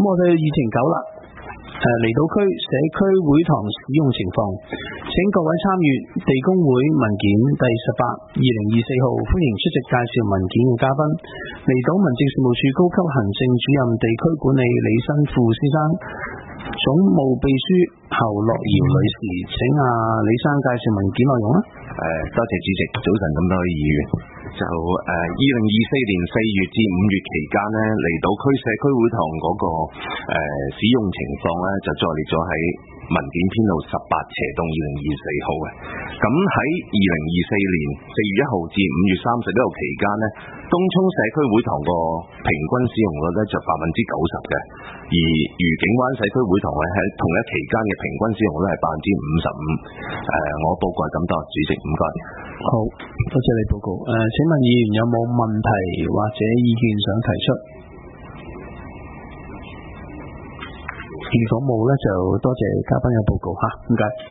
我哋議程9啦。離島區社區會堂使用情況，請各位參與地公會文件第18 2024號，歡迎出席介紹文件嘅嘉賓，離島民政事務處高級行政主任地區管理李新富先生，總務秘書侯樂瑤女士，請李生介紹文件內容啦。 多謝主席，早晨咁多位議員。就2024年4月至5月期間呢，離島區社區會堂嗰個使用情況呢，就載列咗喺文件編號18/2024號嘅。咁喺2024年4月1號至5月31號期間呢，東涌社區會堂個平均使用率呢就90%嘅，而愉景灣社區會堂呢喺同一期間嘅平均使用率係55%。我報告係咁多，主席唔該。 好，多謝你報告。請問議員有冇問題或者意見想提出？如果冇呢，就多謝嘉賓嘅報告吓，唔該。